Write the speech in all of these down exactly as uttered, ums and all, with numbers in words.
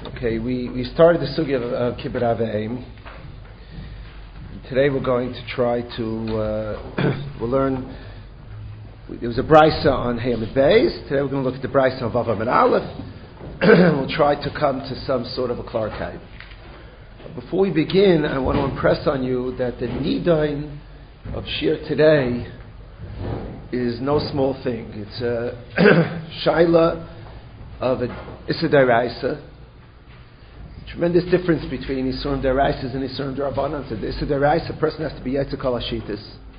Okay, we, we started the sugya of uh, Kibbud Av V'Eim. Today we're going to try to uh, we'll learn. There was a brisa on Hey Amid Beis. Today we're going to look at the brisa of Vav Amid Aleph. We'll try to come to some sort of a clarkite. Before we begin, I want to impress on you that the nidain of Shir today is no small thing. It's a shaila of an Issa D'Oraisa. Tremendous difference between Isurim D'Oraisas and Isurim D'Rabbanan. So the Issa D'Oraisa, a person has to be Yetzer Kol Hashitas.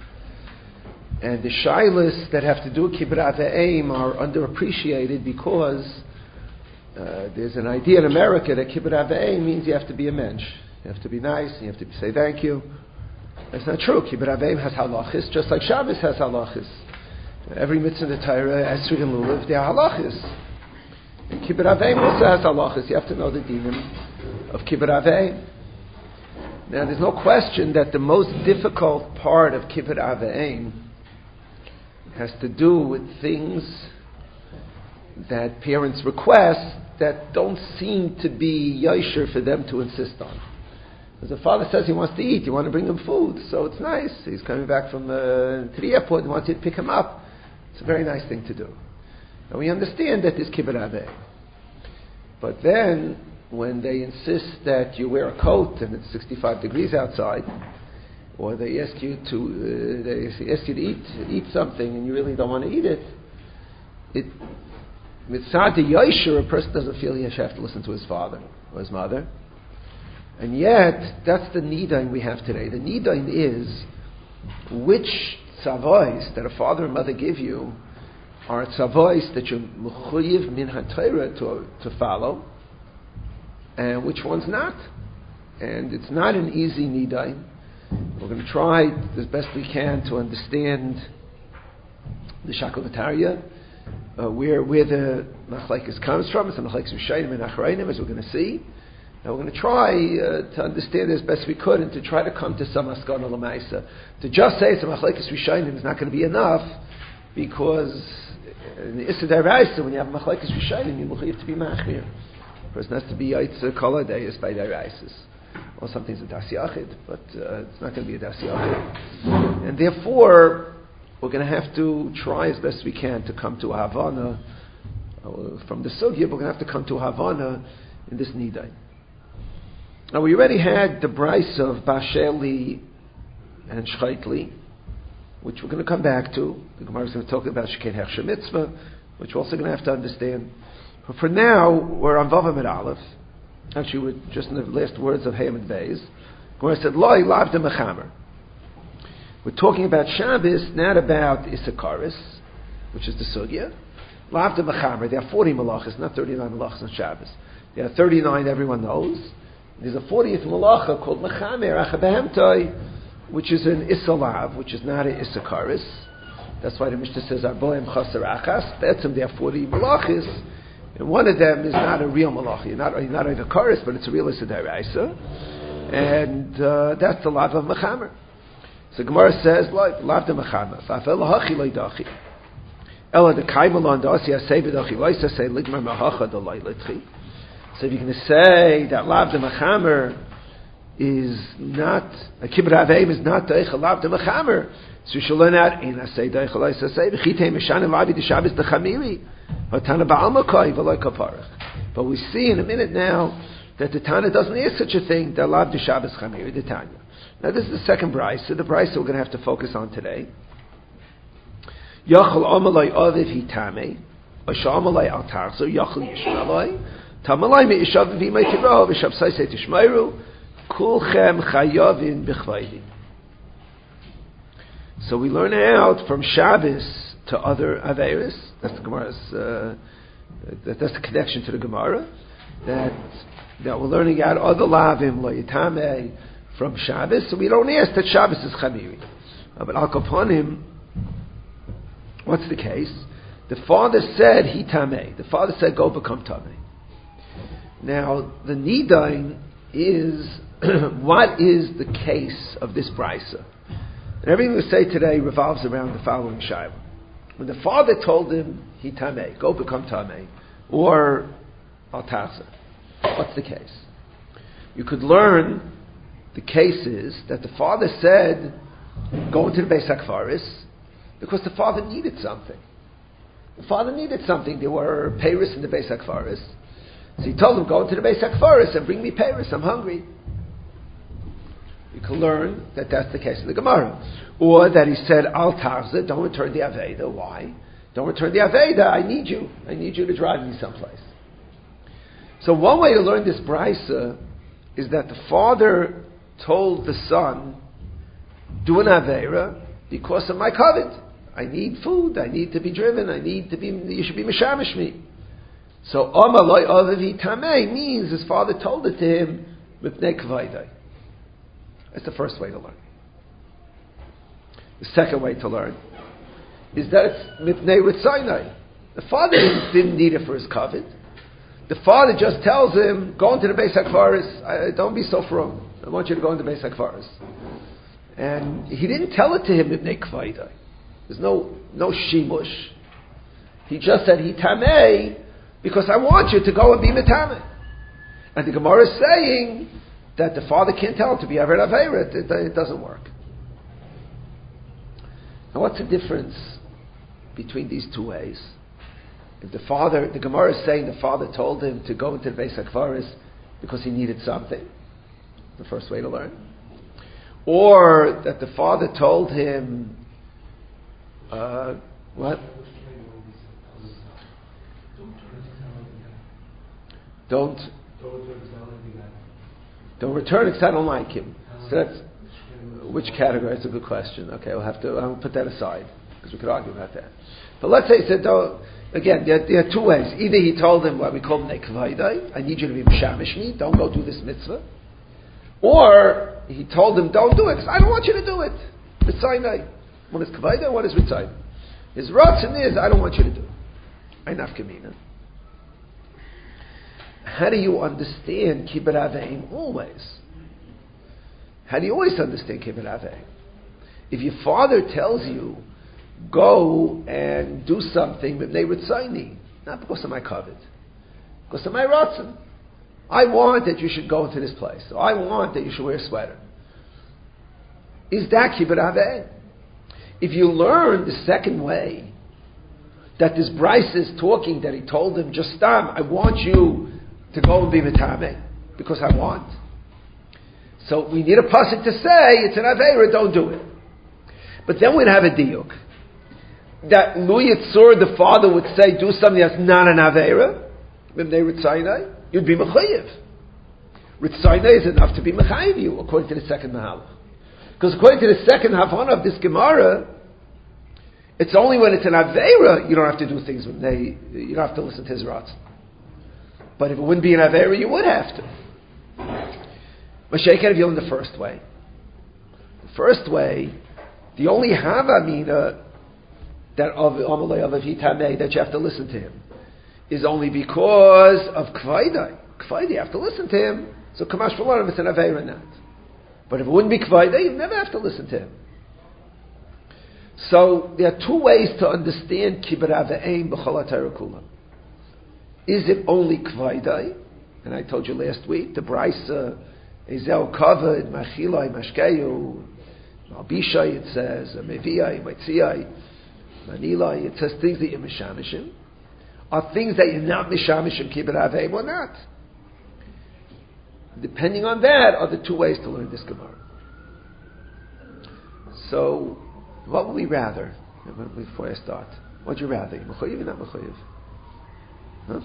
And the shailas that have to do with Kibbud Av V'Eim are underappreciated because uh, there's an idea in America that Kibbud Av V'Eim means you have to be a mensch. You have to be nice, you have to say thank you. That's not true. Kibbud Av V'Eim has halachis, just like Shabbos has halachis. Every mitzvah in the Torah, Esrog and Lulav, they are halachis. And Kibbud Av V'Eim also has halachis. You have to know the dinim of Kibbud Av V'Eim. Now, there's no question that the most difficult part of Kibbud Av V'Eim has to do with things that parents request that don't seem to be yosher for them to insist on. As the father says he wants to eat, you want to bring him food, so it's nice. He's coming back from uh, to the airport and wants you to pick him up. It's a very nice thing to do. And we understand that there's Kibbud Av V'Eim. But then, when they insist that you wear a coat and it's sixty-five degrees outside, or they ask you to, uh, they ask you to eat eat something and you really don't want to eat it, it mitzad yosher, a person doesn't feel he should have to listen to his father or his mother. And yet, that's the nidain we have today. The nidain is which tzavos that a father and mother give you are tzavos that you're mechuyev min haTorah to to follow, and which one's not. And it's not an easy nidain. We're going to try as best we can to understand the Shakal V'Tarya, uh, where where the machlekes comes from. It's the machlekes Rishonim and Acharayim, as we're going to see. And we're going to try uh, to understand it as best we could and to try to come to some Askana L'Maisa. To just say it's a machlekes Rishonim is not going to be enough, because in the Issa D'Oraisa, when you have machlekes Rishonim, you have to be machmir. The person has to be Yetzer Kol Hadayis by D'Oraisas. Or something's a Das Yachid, but uh, it's not going to be a Das Yachid. And therefore, we're going to have to try as best we can to come to a Havana. Uh, from the Sugya, we're going to have to come to a Havana in this Nidain. Now, we already had the Bryce of Basheli and Shchaitli, which we're going to come back to. The Gemara is going to talk about Sheken Hechsher Mitzvah, which we're also going to have to understand. But for now, we're on Vav Amid Aleph. Actually, we're just in the last words of Hey Amid Beis. Gemara said, Loi lavda mechamer. We're talking about Shabbos, not about Issakaris, which is the Sugya. Lavda mechamer. There are forty malachas, not thirty-nine malachas on Shabbos. There are thirty-nine, everyone knows. There's a fortieth malacha called mechamer achabehemtoi, which is an Issalav, which is not an Issakaris. That's why the Mishnah says, Arboim chaser achas. Be'etzem, there are forty malachas. And one of them is not a real malacha. You're not, you're not a chorus, but it's a real Issa D'Oraisa. And uh, that's the lav of mechamer. So Gemara says, lav de mechamer. Fa'afel lahachi loidachi. Ela de kaimalon da'asi asei v'dachi loisa say ligmar mahacha de loilitchi. So if you're going to say that lav de mechamer is not, a Kibbud Av V'Eim is not deicha lav de mechamer, so you should learn out, in asei deicha loisa say, v'chitei meshanim lavi de Shabbos de chamiri. But we see in a minute now that the Tana doesn't ask such a thing. That lav de Shabbos chamiri, the Tanya. Now this is the second brayso. So the brayso we're going to have to focus on today. Yachal amalei aviv hitame, ashamalei al tarzo yachal yishmalei, tamalei meishav v'imay tiro v'shav saisei tishmeiru, kulchem chayavin b'chvaydim. So we learn out from Shabbos to other Averis. That's the Gemara's. Uh, that, that's the connection to the Gemara. That that we're learning out other lavim lo yitame from Shabbos. So we don't ask that Shabbos is chamiri. Uh, but al kaponim, what's the case? The father said hitame. The father said go become tame. Now the nidain is what is the case of this brisa? And everything we say today revolves around the following shayla. When the father told him, he tameh, go become tameh, or al tasa. What's the case? You could learn the cases that the father said, go into the Beis HaKfaris, because the father needed something. The father needed something. There were peiros in the Beis HaKfaris. So he told him, go into the Beis HaKfaris and bring me peiros. I'm hungry. You can learn that that's the case in the Gemara. Or that he said, Al Tarza, don't return the Aveda. Why? Don't return the Aveda. I need you. I need you to drive me someplace. So one way to learn this brisa is that the father told the son, do an Aveira because of my covet. I need food. I need to be driven. I need to be, you should be Mishamish me. So, Amaloi Avivi Tamei means his father told it to him, Mipnei Kvaidai. That's the first way to learn. The second way to learn is that it's Mipnei Ritzainai. The father didn't, didn't need it for his covet. The father just tells him, go into the Beis HaKfaris. Don't be so from. I want you to go into the Beis HaKfaris. And he didn't tell it to him Mipnei Kvaidai. There's no no shimush. He just said, he tamei, because I want you to go and be metameh. And the Gemara is saying that the father can't tell him to be aver aveira. It, it doesn't work. Now what's the difference between these two ways? If the father, the Gemara is saying the father told him to go into the Beis HaKfaris because he needed something, the first way to learn. Or that the father told him, uh, what? Don't don't return because I don't like him. So that's which category? That's a good question. Okay, we'll have to I'll put that aside because we could argue about that. But let's say he said, don't, again, there, there are two ways. Either he told him what we call nekvaidai, I need you to be mishamish me, don't go do this mitzvah. Or he told him, don't do it because I don't want you to do it. Mitzainai. One is kvaidai, one is mitzainai. His ratzon is, I don't want you to do it. Einaf kamina. How do you understand kibbut aveim always? How do you always understand kibbut aveim? If your father tells you, go and do something with Neiritzaini, not because of my covet, because of my ratzon. I want that you should go into this place. So I want that you should wear a sweater. Is that kibbut aveim? If you learn the second way, that this Bryce is talking, that he told him, just stam, I want you to go and be mitame, because I want. So we need a pasuk to say, it's an aveira, don't do it. But then we'd have a diuk. That Lu Yitzur, the father, would say, do something that's not an aveira, you'd be mechayiv. Ritzaynai is enough to be mechayiv you, according to the second mahalach. Because according to the second havana of this Gemara, it's only when it's an aveira you don't have to do things with they, you don't have to listen to his ratz. But if it wouldn't be an aveira, you would have to. Mashiach if you learn the first way. The first way, the only havamina that of Amalei of Hitamei that you have to listen to him is only because of Kvaidai. Kvaidai, you have to listen to him. So Kamash Valarim is an aveira not. But if it wouldn't be Kvaidai, you never have to listen to him. So there are two ways to understand kibbut aveim b'chol ha'Torah kula. Is it only kvaidai? And I told you last week the brisa ezel kavod machilai mashkeyu malbishai. It says meviai mitziai manilai. It says things that you're mishamishim are things that you're not mishamishim kibbut aveim or not. Depending on that are the two ways to learn this Gemara. So. What would we rather? Before I start, what would you rather? Mechayiv or not mechayiv? Huh?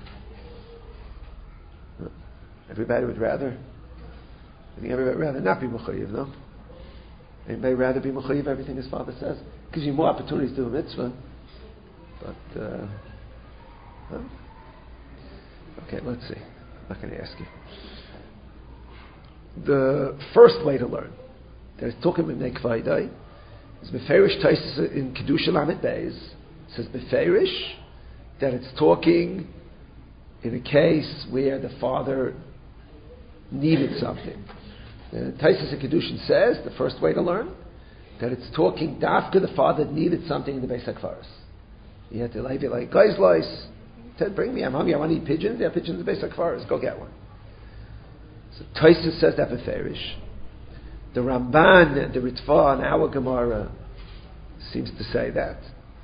Huh? Everybody would rather. I think everybody would rather not be mechayiv, no? Anybody rather be mechayiv everything his father says? Gives you more opportunities to do a mitzvah. But uh, huh? Okay, let's see. I'm not going to ask you. The first way to learn that is talking with nekvaidai. It's Beferish Taisus in Kedusha Lamed Beis. It says Beferish that it's talking in a case where the father needed something. The Taisus in Kedushin says, the first way to learn, that it's talking dafka the father needed something in the Beis HaKfaris. He had to leave it like Geislois, Ted, bring me. I'm hungry. I want to eat pigeons. Yeah, pigeons are basic forest. Go get one. So Tosfos says that beferish. The Ramban, the Ritva, and our Gemara seems to say that.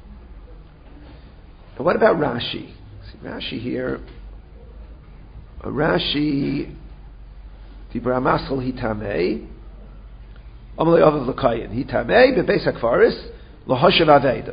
And what about Rashi? See, Rashi here. Uh, Rashi, Dibra Masel Hitamei, Amalei Avav L'Kayin Hitamei beBeis HaKfaris L'Hoshev Aveda.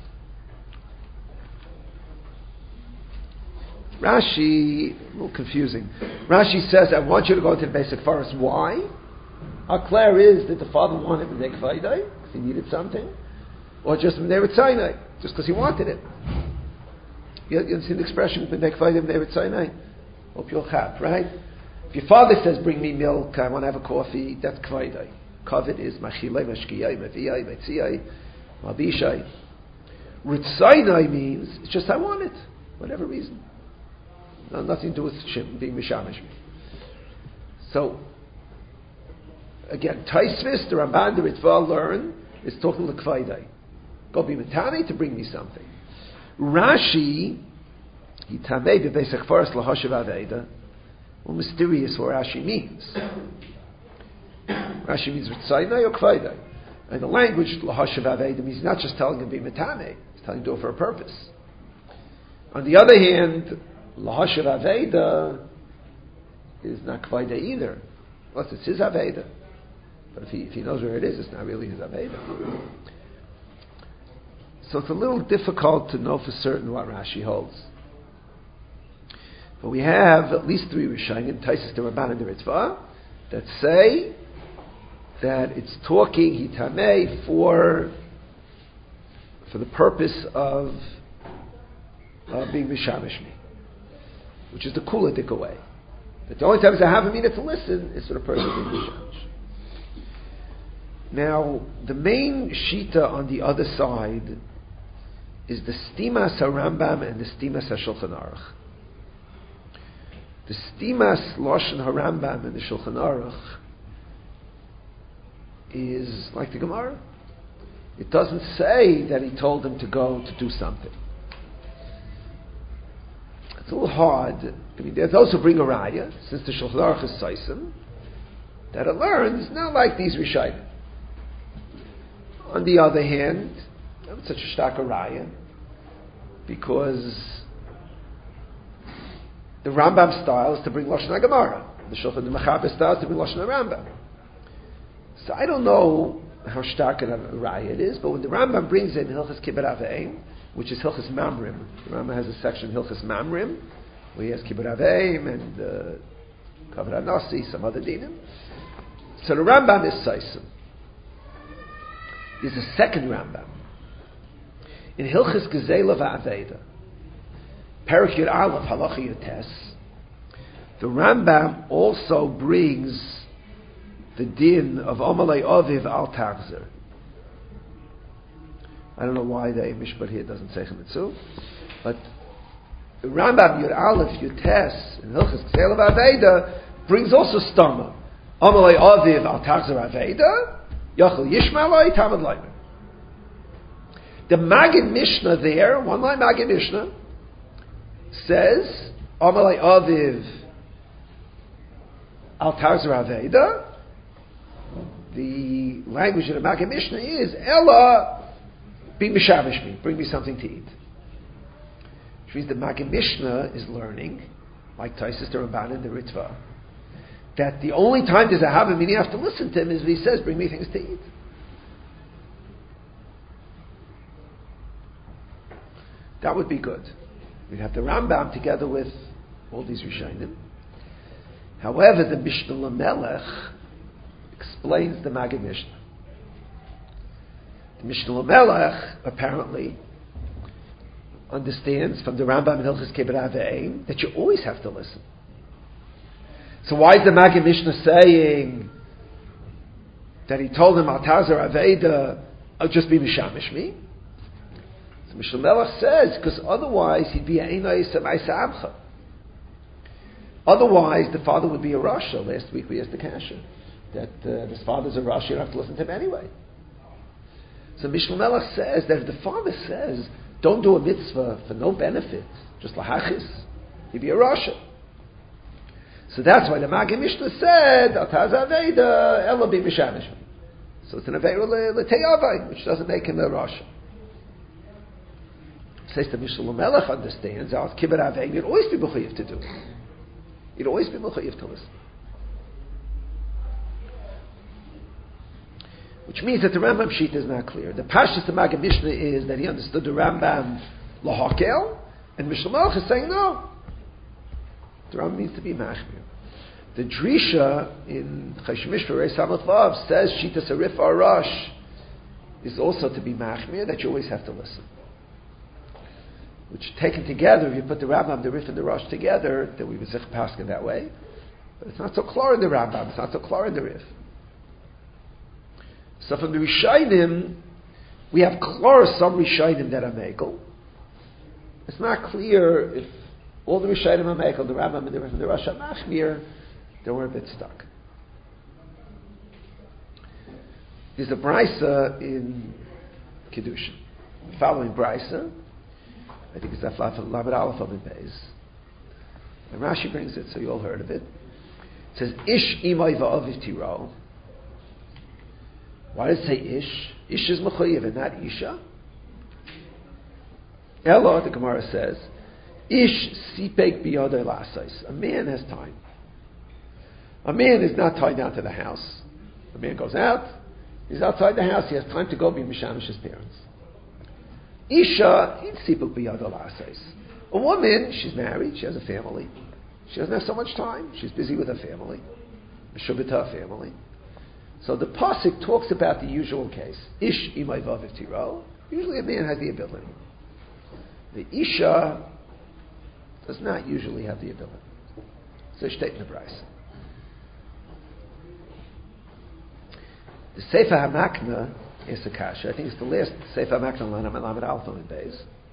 Rashi, a little confusing. Rashi says, I want you to go to the basic forest. Why? How clear is that the father wanted to make Vaidai, because he needed something, or just B'nei Sinai, just because he wanted it. You, you see the expression, B'nei Vaidai, B'nei Sinai? Hope you'll have, right? If your father says, bring me milk, I want to have a coffee, that's Kvaidai. Kavod is Machilai, Mashkiyai, Maviyai, Metziyai, Mabishai. Ritzainai means, it's just I want it, whatever reason. No, nothing to do with shim, being mishamish. So, again, Tosfos, the Ramban, the Ritva learn, is talking to Kvaidai. Go be Matani to bring me something. Rashi, he tamei bebeis hakfaras lahashav aveda. Well, mysterious what Rashi means. Rashi means Ritzainai or Kvaidai. And the language lahashav aveda means not just telling him to be Matani, it's telling him to do it for a purpose. On the other hand, Lahashav Aveda is not Kvaida either. Plus, it's his Aveda. But if he, if he knows where it is, it's not really his Aveda. So it's a little difficult to know for certain what Rashi holds. But we have at least three Rishonim, Tosfos, the Ramban, and the Ritva, that say that it's talking Hitamei for, for the purpose of uh, being Mishamishmi, which is the kuladik way. That the only times I have a minute to listen is for the person being Mishamish. Now, the main shita on the other side is the Stimas HaRambam and the Stimas HaShulchan Aruch. The Stimas Lashon HaRambam and the Shulchan Aruch is like the Gemara. It doesn't say that he told him to go to do something. It's a little hard. I mean, there's those who bring a raya, since the Shulchan Aruch is Saisim, that it learns not like these Rishayim. On the other hand, it's such a shtaka raya, because the Rambam style is to bring Lashon HaGemara. The Shulchan the Mechaber style is to bring Lashon HaRambam. So I don't know how shtaka a raya it is, but when the Rambam brings in Hilchas Kibbut Aveim, which is Hilchas Mamrim. The Rambam has a section Hilchas Mamrim, where he has Kibbut Aveim and uh, Kavod HaNasi, some other dinim. So the Rambam is Saisim. There's a second Rambam. In Hilchas Gezela V'Aveda, Perek Yud Aleph Halacha Yotes, the Rambam also brings the din of Omalei Aviv Al Tachzer. I don't know why the Mishpat here doesn't say Chemitzu, but the Rambam Yud Aleph Yotes in Hilchas Gezela V'Aveda brings also Stama. Omalei Aviv Al Tachzer Aveda, Yachal Yishmalai Tamad Leimer. The Maggid Mishnah there, one line Maggid Mishnah, says, Amalei Aviv Al Tachzer Aveda. The language of the Maggid Mishnah is, Ella, be Mishavish me, bring me something to eat. Which means the Maggid Mishnah is learning, like Tosfos, the Ramban, and the Ritva, that the only time there's a Hava meaning you have to listen to him is when he says, bring me things to eat. That would be good. We'd have the Rambam together with all these Rishonim. However, the Mishnah Lamelech explains the Maggid Mishnah. The Mishnah Lamelech apparently understands from the Rambam in Hilchas Kibbut Aveim that you always have to listen. So why is the Maggid Mishnah saying that he told him Al Tachzer Aveda, I'll just be Mishamish me? So Mishnah Melech says, because otherwise he'd be an Einai Samai Samcha. Otherwise the father would be a Rasha. Last week we asked the Kasha that uh, his father's a Rasha, you don't have to listen to him anyway. So Mishnah Melech says that if the father says, don't do a mitzvah for no benefit, just lahachis, he'd be a Rasha. So that's why the Maggid Mishnah said, Ataz Aveda, Elo be Mishamish. So it's an Aveda L'Teyavai, which doesn't make him a Rasha. Says the Mishnah L'Melech understands, Al Kibbut Aveda, you'd always be Mechuyev to do it. You'd always be Mechuyev to listen. Which means that the Rambam sheet is not clear. The Pashas the Maggid Mishnah is that he understood the Rambam L'Hakel, and Mishnah Melech is saying no. The Rambam needs to be machmir. The Drisha in Choshen Mishpah Reis Hamot Vav says Shitas Arif Arash is also to be machmir, that you always have to listen. Which taken together, if you put the Rambam, the Rif, and the Rosh together, then we would say Paskin that way. But it's not so clear in the Rambam. It's not so clear in the Rif. So from the Rishayim, we have clear some Rishayim that are Mekel. It's not clear if all the Rishayim are Mekel, the Rambam and the Rif and the Rosh are Machmir, then we're a bit stuck. There's a Brisa in Kiddushin. The following Brisa, I think it's that Lamed Aleph of Beis. And Rashi brings it, so you all heard of it. It says, Ish imay va'aviv tiro. Why does it say Ish? Ish is Mechuyev and not Isha. Elo, the Gemara says, Ish sipek biyodei lasais. A man has time. A man is not tied down to the house. A man goes out, he's outside the house, he has time to go be Mishamish his parents. Isha, sipek biyodei lasais. A woman, she's married, she has a family. She doesn't have so much time. She's busy with her family. Meshubita family. So the Pasuk talks about the usual case. Ish imay vaviv tiro. Usually a man has the ability. The Isha does not usually have the ability. So state in the Brisa. The Sefer HaMakna is a kasha. I think it's the last Sefer HaMakna Lanam and Lamed Aleph in Beis.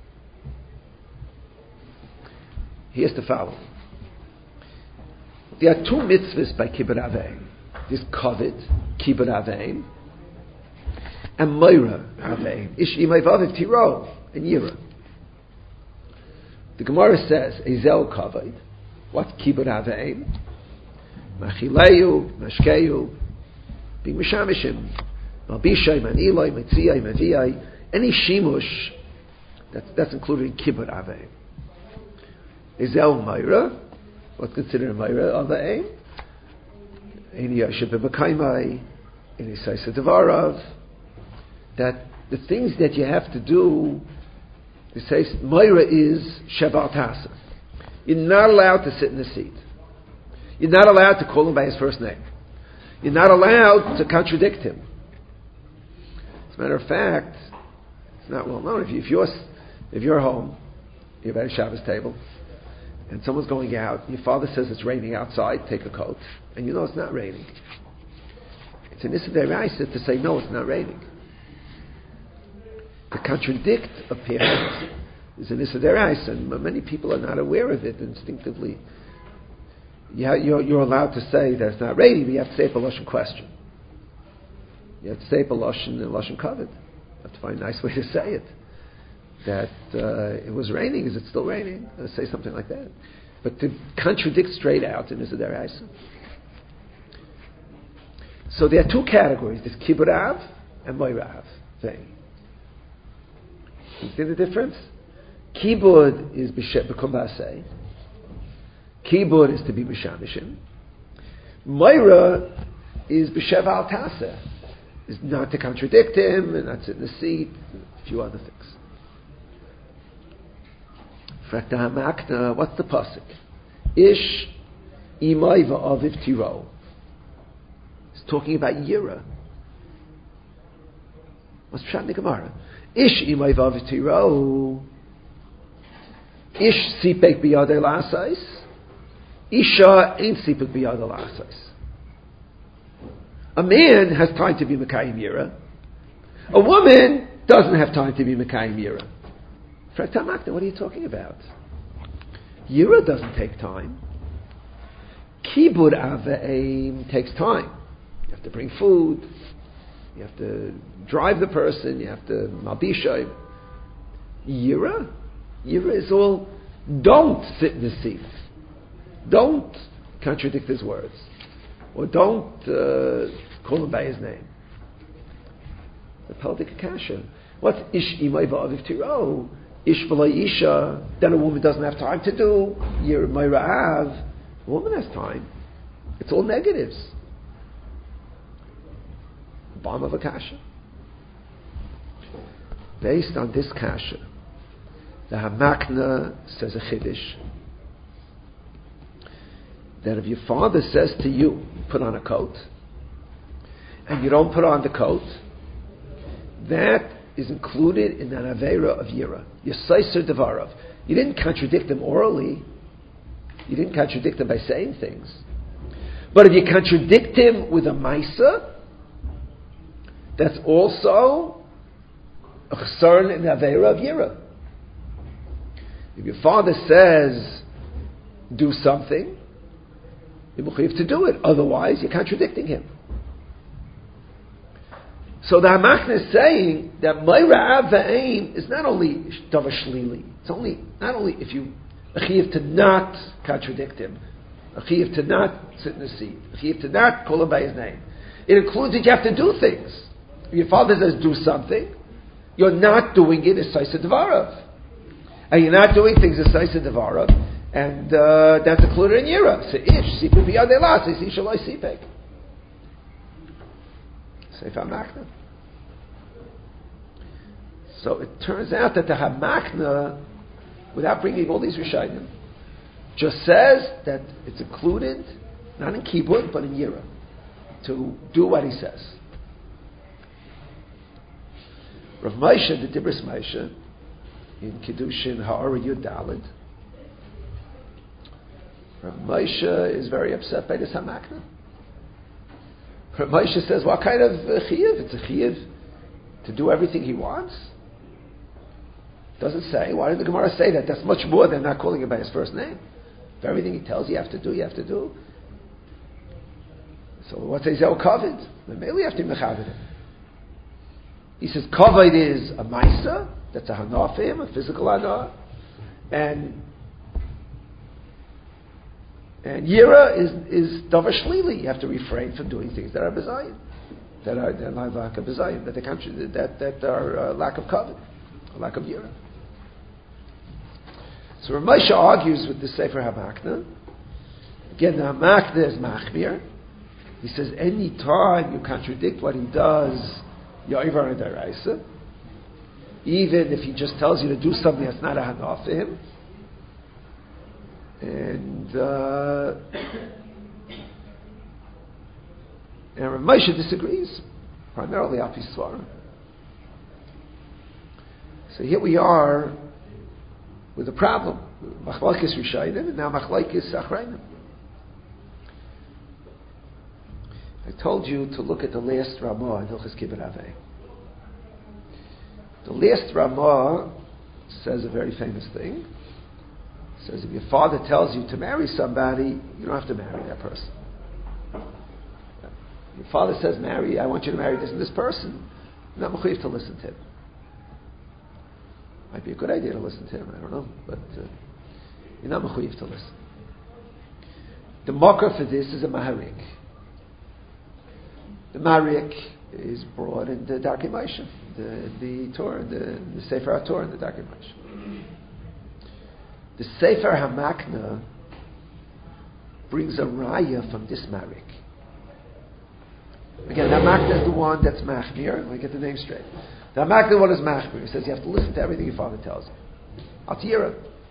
Here's the following. There are two mitzvahs by Kibbut Aveim. There's Kovet, Kibbut Aveim, and Moira Aveim. Ish imay vaviv tiro, and Yira. The Gemara says, Ezel Kovet, what's Kibbut Aveim? Machileyu, Mashkeyu, being Mishamishim, Malbishai, Manilai, Metziai, Maviyai, any Shimush, that's, that's included in Kibbut Aveim. Ezel Moira, what's considered a Moira Aveim? Any Yashib B'Makaimai, any Saisa Devarav, that the things that you have to do, it says, Moira is Sheval Tasa. You're not allowed to sit in the seat. You're not allowed to call him by his first name. You're not allowed to contradict him. As a matter of fact, it's not well known. If, you, if, you're, if you're home, you're at a Shabbos table, and someone's going out, your father says it's raining outside, take a coat, and you know it's not raining. It's an Issa D'Oraisa to say, no, it's not raining. To contradict a parent is an Issa D'Oraisa, and many people are not aware of it instinctively. You're, you're allowed to say that it's not raining, but you have to say it for Lashon question. You have to say it for Lashon and Lashon Kavod. You have to find a nice way to say it. That uh, it was raining, is it still raining? Uh, say something like that. But to contradict straight out in Issa D'Oraisa. So there are two categories. There's Kibbut Av and Moira Av thing. You see the difference? Kibbut is B'Kum B'Aseh. Kibbut is to be B'Shamishim. Moira is B'Shev Al Taseh. Is not to contradict him, and not sit in the seat, and a few other things. What's the pasuk? Ish imay va'aviv tiro. It's talking about Yira. What's Pshat in the Gemara? Ish imay va'aviv tiro. Ish sipek biyadei lasais. Isha ain't sipek biyadei lasais. A man has time to be Mekayim Yira. A woman doesn't have time to be Mekayim Yira. What are you talking about? Yira doesn't take time. Kibbut Aveim takes time. You have to bring food. You have to drive the person. You have to Malbishay. Yira? Yira is all don't sit in the seat. Don't contradict his words. Or don't uh, call him by his name. The Paldik Kasha. What's ish imay va'aviv tiro? Ish v'lay isha. Then a woman doesn't have time to do. You're mayra'av. A woman has time. It's all negatives. Bomb of a kasha. Based on this kasha, the Hamakna says a chiddush that if your father says to you, put on a coat, and you don't put on the coat, that is included in the Avera of Yira. Yisaiser Devarav. You didn't contradict him orally. You didn't contradict him by saying things. But if you contradict him with a Maisa, that's also a chesron in the Avera of Yira. If your father says, do something, you're mechuyev to do it. Otherwise, you're contradicting him. So the Hamachna is saying that Meira'av v'aim is not only davar shlili. It's only not only if you a chiyuv to not contradict him, a chiyuv to not sit in the seat, a chiyuv to not call him by his name. It includes that you have to do things. If your father says do something, you're not doing it as Saisa Devarav. And you're not doing things as Saisa Devarav, and uh, that's included in Yira. So ish, sipek b'yad elah, says ish alai sipek. Sefer Hamakna. So it turns out that the Hamakna, without bringing all these Rishayim, just says that it's included, not in Kibud, but in Yira, to do what he says. Rav Moshe, the Dibros Moshe, in Kiddushin Ha'ara Yud Daled, Rav Moshe is very upset by this Hamakna. Rav Moshe says, what kind of uh, chiyuv? It's a chiyuv to do everything he wants? Doesn't say. Why did the Gemara say that? That's much more than not calling him by his first name. If everything he tells you have to do, you have to do. So what says Zeh Kavod? Maybe we have to mechaved him. He says Kavod is a Maisa, that's a Hana for him, a physical Hana, and and Yira is is davar shlili. You have to refrain from doing things that are bezayim, that are that are lack of bezayim, that they can't, that that are uh, lack of kavod, lack of Yira. So Rav Moshe argues with the Sefer Hamakna. Again, the Hamakna is machmir. He says any time you contradict what he does, you're over a deraisa. Even if he just tells you to do something that's not a hana for him. And uh, and Rav Moshe disagrees, primarily Al Pi Svara. So here we are with a problem. Machlokes Rishayim and now Machlokes Achrayim. I told you to look at the last Ramah in Hilchos Kibbud Avei. The last Ramah says a very famous thing. It says if your father tells you to marry somebody, you don't have to marry that person. Your father says, marry, I want you to marry this and this person, you're not mechuyev to listen to him. Might be a good idea to listen to him, I don't know, but uh, you're not mechuyev to listen. The makar for this is a maharik. The maharik is brought in the Darkei Moshe, the, the Torah, the, the Sefer HaTorah and the Darkei Moshe. The Sefer Hamakna brings a raya from this marik. Again, the Hamakna is the one that's machmir. Let me get the name straight. The Hamakna one is machmir. He says you have to listen to everything your father tells you. Atira.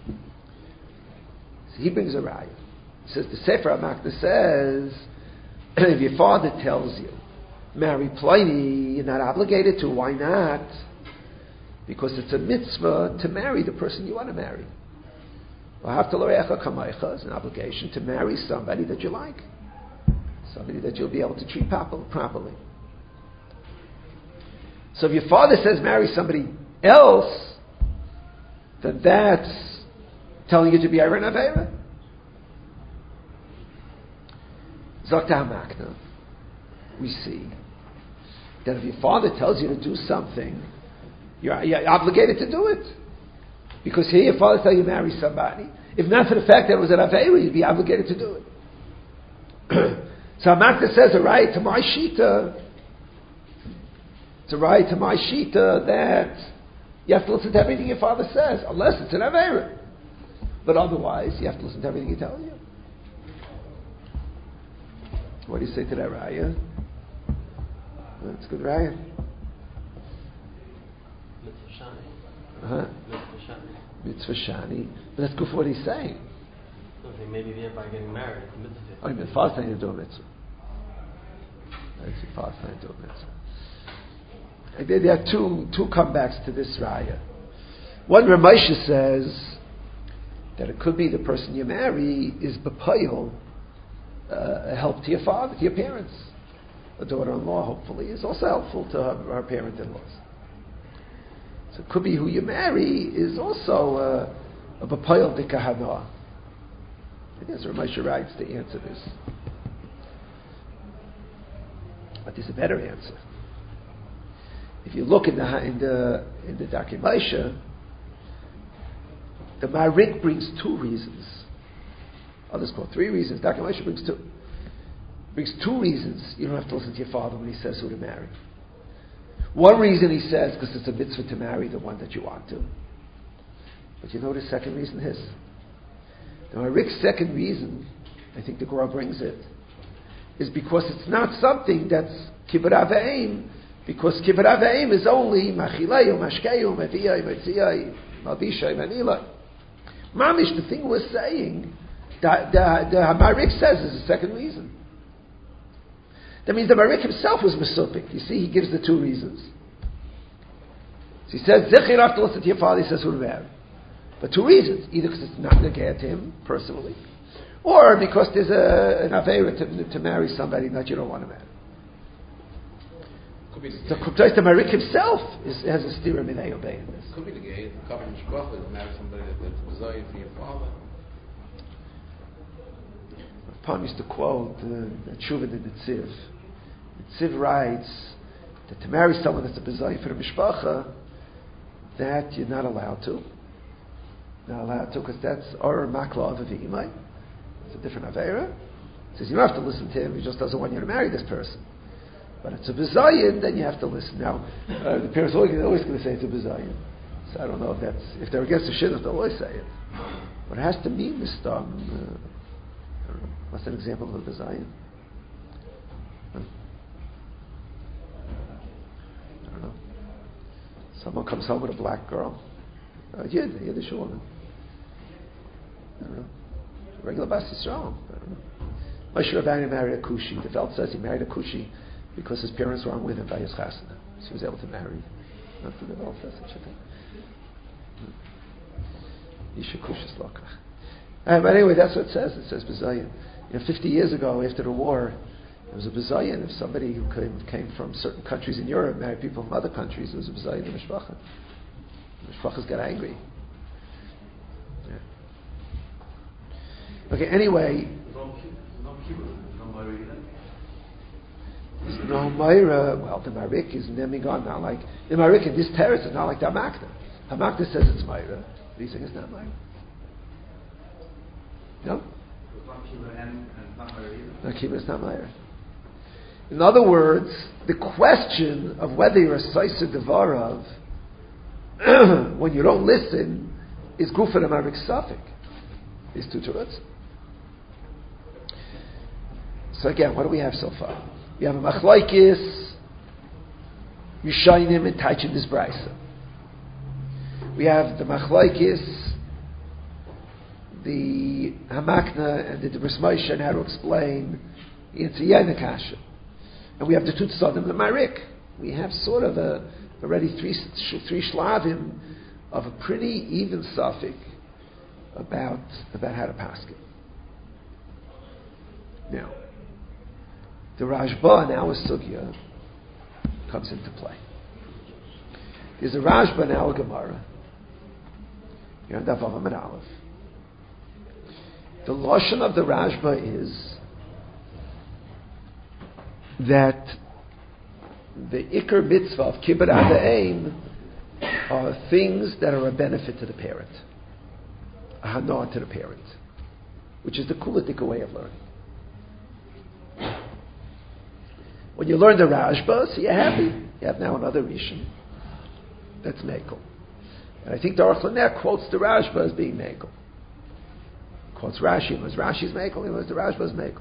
So he brings a raya. He says the Sefer Hamakna says if your father tells you marry Pliny, you're not obligated to. Why not? Because it's a mitzvah to marry the person you want to marry. It's an obligation to marry somebody that you like, somebody that you'll be able to treat properly. So if your father says marry somebody else, then that's telling you to be Eira and Aveira. Zok Hamakna, we see that if your father tells you to do something, you're, you're obligated to do it. Because here your father tells you marry somebody. If not for the fact that it was an Aveira, you'd be obligated to do it. So Hamakna says, a right to my Shita, it's a right to my Shita that you have to listen to everything your father says, unless it's an Aveira. But otherwise, you have to listen to everything he tells you. What do you say to that Raya? That's a good Raya. Uh-huh. Mitzvah Shani. But that's good for what he's saying. Okay, maybe thereby getting married. It's a mitzvah. Oh, you mean father's saying to do a mitzvah. That's your father's saying to do a mitzvah. There, there are two, two comebacks to this Raya. One, Ramesha says that it could be the person you marry is b'payil, uh, a help to your father, to your parents. A daughter-in-law, hopefully, is also helpful to her, her parent-in-laws. So it could be who you marry is also uh, a b'payil d'kahana. I guess Ramesha writes to answer this. But there's a better answer. If you look in the in the in the Darkei Moshe, the Marik brings two reasons. Others call three reasons. Darkei Moshe brings two. Brings two reasons you don't have to listen to your father when he says who to marry. One reason he says because it's a mitzvah to marry the one that you want to. But you know the second reason is? The Marik's second reason, I think the Gemara brings it, is because it's not something that's kibbut aveim, because kibbut aveim is only machilayu, mashkeyu, meviyayu, metziyai, malbishay, manila. Mamish, the thing we're saying, the, the, the Marik says is the second reason. That means the Marik himself was mesupik. You see, he gives the two reasons. So he says, Zechir, you have to listen to your father, he says, who to marry. For two reasons. Either because it's not negay to him, personally, or because there's a, an Aveira to, to marry somebody that you don't want to marry. Could be the So the Marik himself is, has a stira minay obey in this. Could be the gay, covering mishpacha, to marry somebody that, that's bizarre for your father. Pam used to quote uh, Tshuva the Netziv. Netziv writes that to marry someone that's a bizarre for the mishpacha, that you're not allowed to. Not allowed to, because that's or makla of imay. It's a different aveira. It says you don't have to listen to him; he just doesn't want you to marry this person. But it's a bizayin, then you have to listen. Now, uh, the parents are always, always going to say it's a bizayin. So I don't know if that's if they're against the shidduch, they'll always say it. But it has to mean this stuff. Uh, I don't know. What's an example of a bizayin? Huh? I don't know. Someone comes home with a black girl. Uh, yeah, the Yiddish woman. I don't know. Regular Bas Yisrael. I don't know. Moshe Rabbeinu married a Kushi. The Feld says he married a Kushi because his parents weren't with him by his chasana. So he was able to marry. Not the Feld says such a thing. Isha Kushis Lokach. But anyway, that's what it says. It says Bezayin. You know, fifty years ago, after the war, there was a Bezayin. If somebody who came, came from certain countries in Europe married people from other countries, there was a Bezayin in Mishpacha. Mishpachas got angry. Yeah. Okay, anyway. There's no Moira. Well, the Marik is Nemigon, not like the Marik in this terrace is not like the Hamakna. Hamakna says it's Moira. But he's saying it's not Moira. No? Not Kibbutz, it's not Moira. In other words, the question of whether you're a Saisa Devarav when you don't listen is Gufa the Marik Safik. These two Turas. So again, what do we have so far? We have a Machlaikis, Yishayim and Taichin this Brisa. We have the Machlaikis, the Hamakna and the Debris Moshe and how to explain the Yitzhak Nakasha. And we have the Tutsadim, the Marik. We have sort of a already three three shlavim of a pretty even suffix about about how to paskin. Now, the Rashba in our sugya comes into play. There's a Rashba in our Gemara. You're on Daf Vav Amud Aleph. The lashon of the Rashba is that the Iker mitzvah of Kibbut Aveim are things that are a benefit to the parent, a hana to the parent, which is the kulitika way of learning. When you learn the Rashba, so you're happy. You have now another Rishon. That's Mekel. And I think the Aruch LaNer quotes the Rashba as being Mekel. Quotes Rashi, as Rashi's Mekel, as the Rashba's Mekel.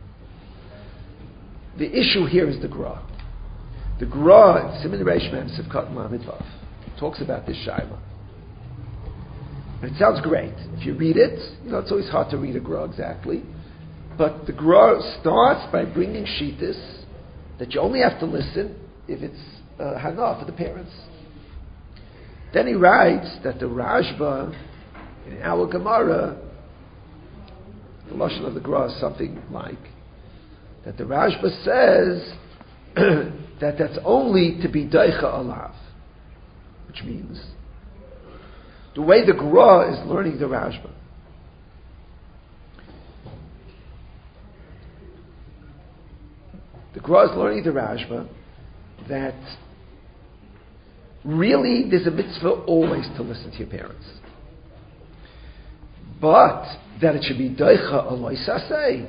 The issue here is the Gra. The Gra, Siman Reish Mem Sivkat Lamed Vav, talks about this Shaila. And it sounds great. If you read it, you know, it's always hard to read a Gra exactly. But the Gra starts by bringing Shittis that you only have to listen if it's uh, Hana for the parents. Then he writes that the Rashba in our Gemara, the Lashon of the Gra is something like that the Rashba says that that's only to be Daicha Alav, which means the way the Gra is learning the Rashba. The Gra is learning the Rashba that really there's a mitzvah always to listen to your parents. But that it should be Daicha Aloi Sasei,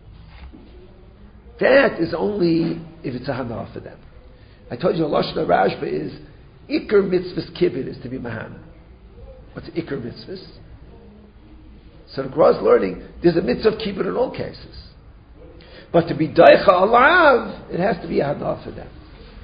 that is only if it's a Hana for them. I told you the Lashon of Rashba is Iker Mitzvahs Kibbut is to be Mahana. What's Iker Mitzvahs? So the Gra is learning there's a mitzvah of Kibbut in all cases. But to be Daicha Alav, it has to be a Hana for them.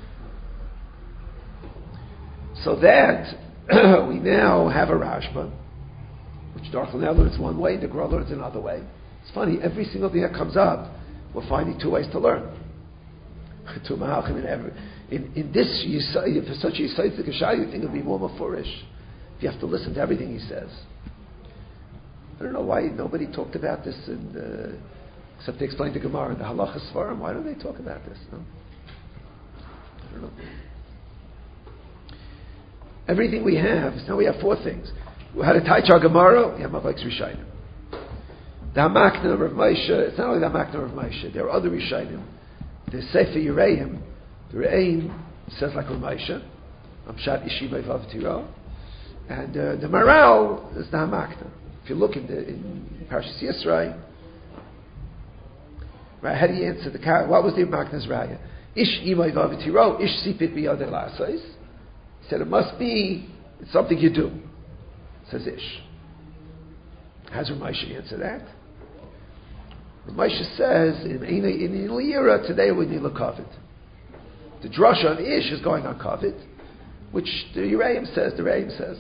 So that we now have a Rashba, which Darth now learns one way, the Gra learns another way. It's funny, every single thing that comes up, we're finding two ways to learn. Two Mahalchim in every. In, in this, Yisai, for such a Yisai to Kashai, you think it would be more mafurish if you have to listen to everything he says. I don't know why nobody talked about this, in, uh, except they explained the Gemara, the Halacha Svarim. Why don't they talk about this? No? I don't know. Everything we have, now we have four things. We had a Taichar Gemara, we have Machlekes Rishayim. The Hamakna of Moshe, it's not only the Hamakna of Moshe, there are other Rishayim. The Sefer Yereim, the Re'im says like Moshe, Amshat Ishiva Vav Tiro, and uh, the Maral is the Hamakna. If you look in the in Parshas Yisrael, right, how do you answer the car? What was the Hamakna's Raya? Ish Imay Vav Tiro, Ish Sipit Biyadei Lasais. He said it must be it's something you do. Says Ish. How does Ramesh answer that? Ramesh says in in Liyira today we need Lakavit. The drasha on Ish is going on Kavit, which the Yereim says. The Re'im says.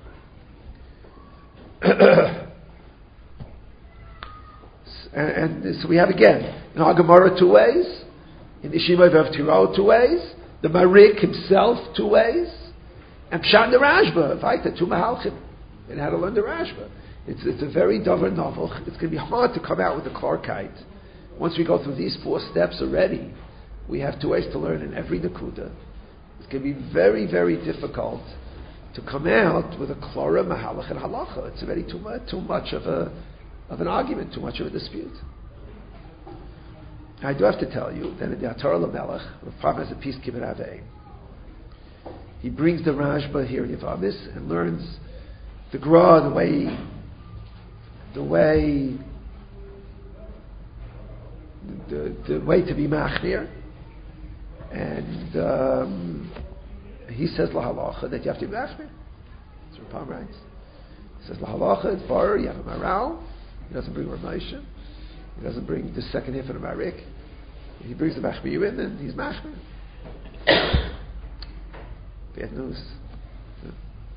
and, and so we have again in our Gemara two ways, in Ishimai Vav Tiro two ways, the Marik himself two ways. And Pshat the Rashba, Vaita, two Mahalchim, and how to learn the Rashba. It's, it's a very dover novel. It's going to be hard to come out with a Klarkite. Once we go through these four steps already, we have two ways to learn in every Nakuda. It's going to be very, very difficult to come out with a Klara, Mahalach, and Halacha. It's already too much, too much of a of an argument, too much of a dispute. I do have to tell you that in the Atar LaMelech, Rav Pam has a piece, Kibbut Avei. He brings the Rashba here in Yavamis and learns the Gra, the way, the way, the, the way to be machmir, and um, he says lahalacha that you have to be machmir. That's what Pam writes. He says lahalacha, it's bar, you have a maral. He doesn't bring Ramesha. He doesn't bring the second half of the marik. He brings the machmir in, and he's machmir. Bad news. Yeah.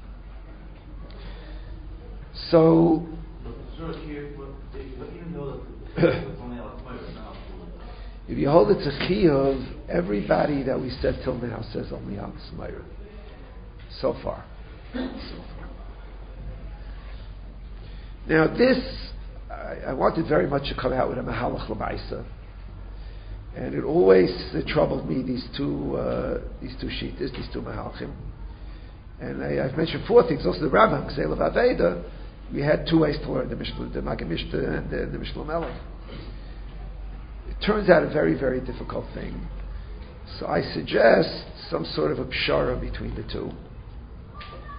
So, if you hold it to chiyuv, everybody that we said till now says only al Smeira. So far. So far. Now this, I, I wanted very much to come out with a Mahalach L'maisa. And it always uh, troubled me, these two uh, these two shittas, these two mahalchim. And I, I've mentioned four things. Also the Rambam, Gzeil of Aveda, we had two ways to learn, the Mishnah, the Maggid Mishnah and the, the Mishnah Melech. It turns out a very, very difficult thing. So I suggest some sort of a pshara between the two.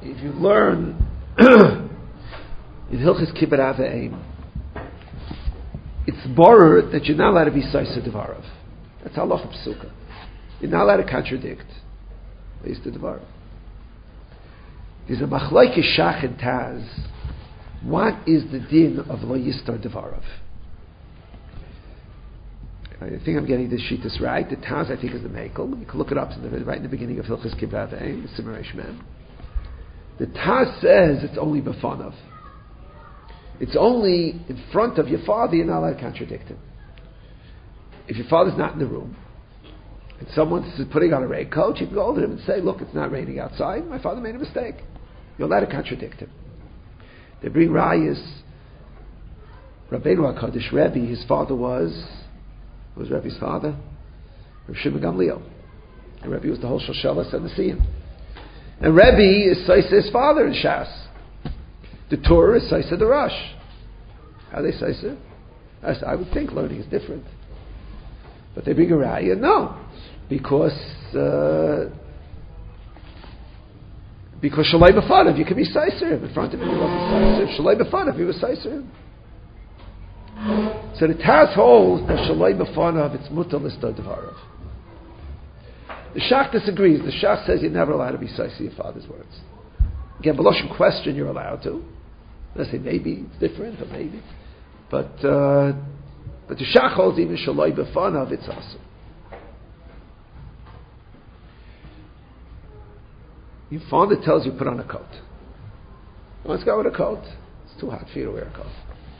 if you learn in Hilchis Kibbut Av V'Eim, it's borer that you're not allowed to be Saisa Devarav. That's halacha psuka. You're not allowed to contradict. There's a machlokes Shach and Taz. What is the din of lo yistar devarav? I think I'm getting this shittas right. The Taz, I think, is the Mekel. You can look it up in the, right in the beginning of Hilchis Kibbut Av V'Eim, the Simmer Shmem. The Taz says it's only b'fanav. It's only in front of your father. You're not allowed to contradict him. If your father's not in the room, and someone's putting on a raincoat, you can go over to him and say, look, it's not raining outside. My father made a mistake. You're allowed to contradict him. They bring Rayas. Rabbeinu HaKadosh Rebbe, his father was, who was Rebbe's father? Reb Shimon Gamliel. And Rebbe was the whole Shoshelas and the Siyam. And Rebbe is Saisa his father in Shas. The Torah is Saisa the Rosh. How they Saisa? I would think learning is different. But they bring a Raya, no. Because uh, because Shalai B'Fanav, you can be Saiser in front of him. He wasn't Saiser. Shalai B'Fanav, he was Saiser. So the Taz holds that Shalai B'Fanav, it's Mutar L'Star Devarav. The Shach disagrees. The Shach says you're never allowed to be Saiser your father's words. Again, Beloshin question, you're allowed to. I say maybe it's different, or maybe. But uh, but the Shach holds even Shalai B'Fanav, it's awesome. Your father tells you put on a coat. Let's go with a coat. It's too hot for you to wear a coat.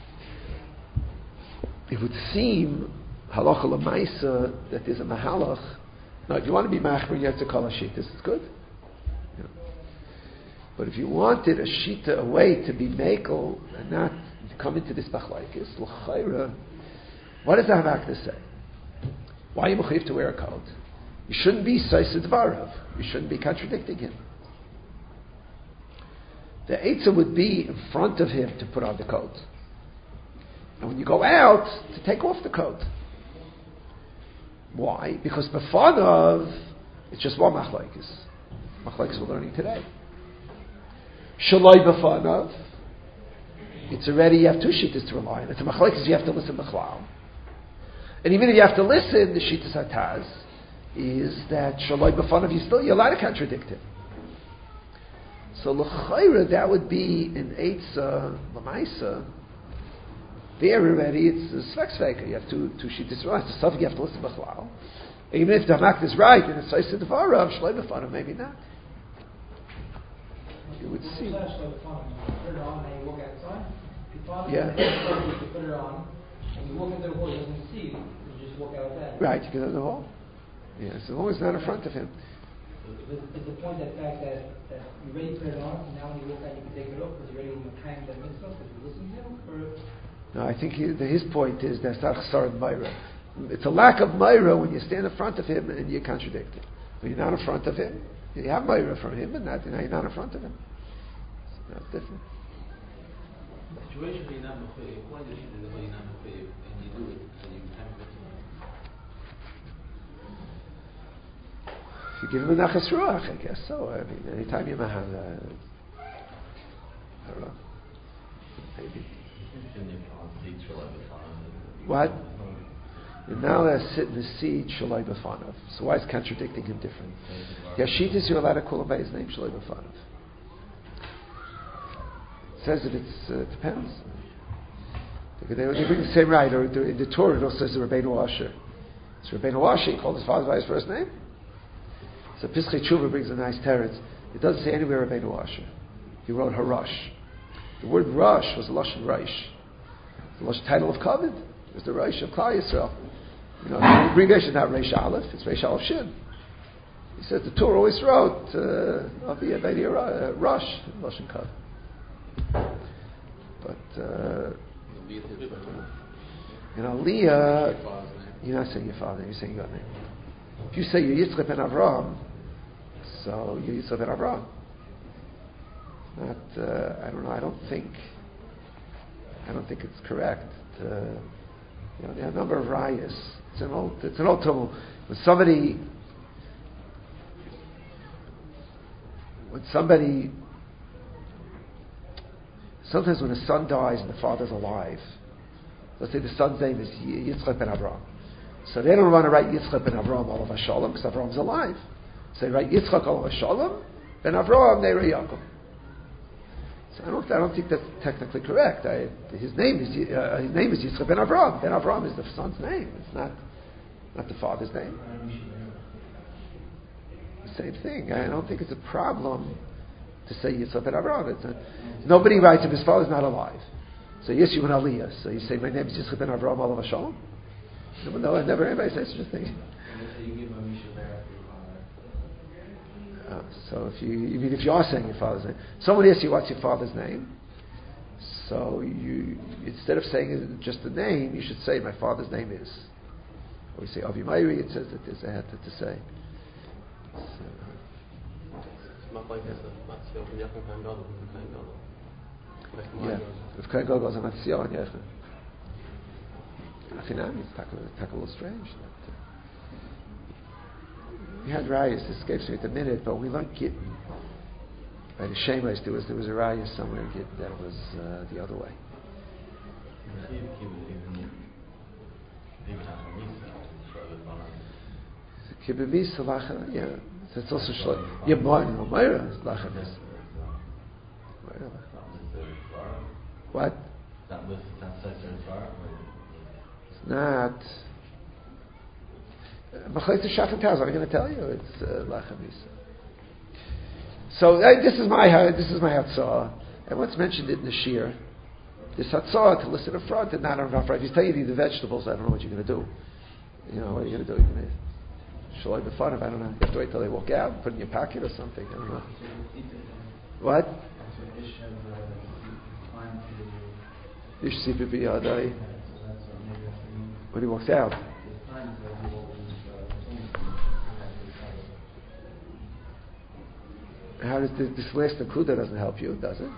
It would seem halacha l'maisa that there's a mahalach. Now, if you want to be machmer, you have to call a shita. This is good. Yeah. But if you wanted a shita, a way to be mekel and not to come into this machlokes, l'chayra, what does the Hamakda say? Why are you mechayiv to wear a coat? You shouldn't be saisa dvarav. You shouldn't be contradicting him. The eitzah would be in front of him to put on the coat. And when you go out, to take off the coat. Why? Because b'fanav, it's just one machlokes. Machlokes we're learning today. Shalai b'fanav, it's already, you have two shittas to rely on. It's a machlokes, you have to listen b'chlal. And even if you have to listen, the shittas hataz is that shalai b'fanav, you still, you're allowed to contradict him. So l'chayra, that would be in eitzah, l'maisa. There already, it's a svek You have two two shittas right. It's something you have to listen b'chlal. Even if the Hamakda is right, and it's saisa devarav, shalai b'fanav, maybe not. You would see. Put it on and you walk outside. Your father Yeah. You put it on and you walk into the hall. He doesn't see you. You just walk out of bed. Right, you get in the hall. Yes, as long as it's not in front of him. It's the point that fact that, that you already put it on, and now when you walk out, you can take it off because you're already in the time that mitzvah because you listen to him. Or No, I think he, the, his point is that's not chasar of Myra. It's a lack of Myra when you stand in front of him and you contradict him. When you're not in front of him, you have Myra from him, but not, now you're not in front of him. So that's different. Situation where you're not mechayiv, one of the shittas is where you're not mechayiv, and you do it, and you have it. If you give him a nachas ruach, I guess so. I mean, anytime you have, uh, I don't know, maybe. What? You're now allowed to sit in the seat Shalai B'Fanav. So why is contradicting him different? Yashitas, you're allowed to call him by his name Shalai B'Fanav. It says that it's uh, depends. They, they bring the same right, or in the Torah it also says the Rabbeinu Asher. So Rabbeinu Asher, he called his father by his first name. So Pischei Tshuva brings a nice teretz. It doesn't say anywhere Rabbeinu Asher. He wrote Harash. The word Rosh was the Lashon Reish. The Lashon title of Kavod. It was the Reish of Klal Yisrael. You know, the abbreviation is not Reish Aleph, it's Reish Aleph Shin. He says the Torah always wrote uh, of the idea uh, Rosh, Lashon Kavod. But uh, in Aliyah, you're not saying your father, you're saying your name. If you say you're Yitzchak ben Avraham, so you're Yitzchak ben Avraham. Not, uh, I don't know. I don't think. I don't think it's correct. Uh, you know, there are a number of rayas. It's an old. It's an old tumult. When somebody, when somebody sometimes when the son dies and the father's alive, let's say the son's name is Yitzchak ben Avraham. So they don't want to write Yitzchak ben Avraham Olav HaShalom because Avraham's alive. So they write Yitzchak Olav HaShalom, ben Avraham Neirei Yaakov. So I don't, I don't think that's technically correct. I, his name is uh, his name is Yitzchak ben Avraham. Ben Avraham is the son's name. It's not not the father's name. Same thing. I don't think it's a problem to say Yitzchak ben Avraham. It's a, nobody writes if his father's not alive. So yes, you an Aliyah. So you say my name is Yitzchak ben Avraham Olav HaShalom. No, no, I never anybody says such a thing. Uh, so if you, you mean if you are saying your father's name, someone asks you what's your father's name, so you instead of saying just the name, you should say my father's name is. Or you say Avi Meiri, it says that there's a heter to say. Yeah, if Kain Gadol goes on Matzion, yeah. Achinam, it's a little strange. We had rayas, this escapes me at the minute, but we learned Gittin. By the Shemais, there was there was a raya somewhere in Gittin that was uh, the other way. Kibbutz Lachan, yeah, that's also shlo. Yeah, Martin Omeira is Lachan. What? It's not. Machlekes Shach and Taz. I'm going to tell you it's uh, Lachan Misa. So uh, this is my this is my hatzah. I once mentioned it in the shir. This hatzah to listen in front and not in front. If he's telling you to eat the vegetables, I don't know what you're going to do. You know what are you going to do? You're going to shall I be fun if I don't know. You have to wait till they walk out, put it in your pocket or something. I don't know. What? Ish sipipi yadai. When he walks out. How does this, this last includer doesn't help you, does it?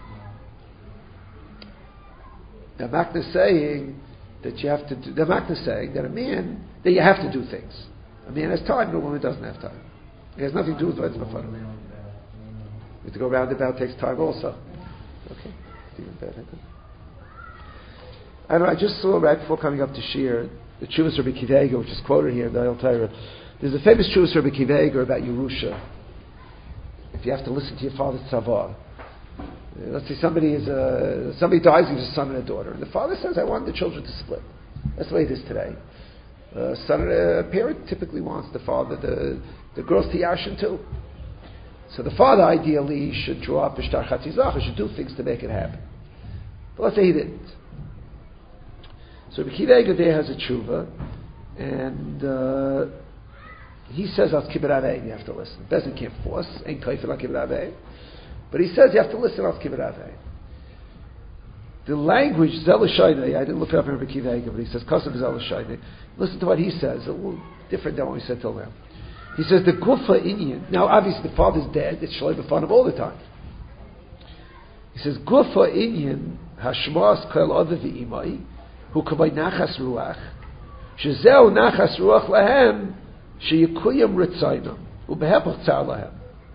The Makna is saying that you have to do, the Makna is saying that a man, that you have to do things. A man has time, but a woman doesn't have time. It has nothing to do with what's before. You have to go roundabout, takes time also. Okay, even better. I don't know, I just saw right before coming up to Shir, the Chuvas Rabbi Akiva Eiger, which is quoted here in the Ayal Torah. There's a famous Chuvas Rabbi Akiva Eiger about Yerusha. If you have to listen to your father's tzavah. Uh, let's say somebody is a, somebody dies, he has a son and a daughter. And the father says, I want the children to split. That's the way it is today. Uh, son and a parent typically wants the father, the, the girls to yashin too. So the father ideally should draw up a shtar chatzizach, should do things to make it happen. But let's say he didn't. So Rabbi Akiva Eiger there has a tshuva, and uh, he says al kibbut avei, you have to listen. Bezin can't force, ain't kaifel al kibbut avei, but he says you have to listen al kibbut avei. The language zelashayne, I didn't look it up in Rabbi Akiva Eiger, but he says kasav zelashayne. Listen to what he says, a little different than what we said till now. He says the gufa inyan. Now, obviously, the father's dead. It's shalei b'fanav all the time. He says gufa inyan hashmas kol adav v'imai hu kabay nachas ruach shezeu nachas ruach lahem sheyikuyam ritzaynam ubehepach tzar lahem.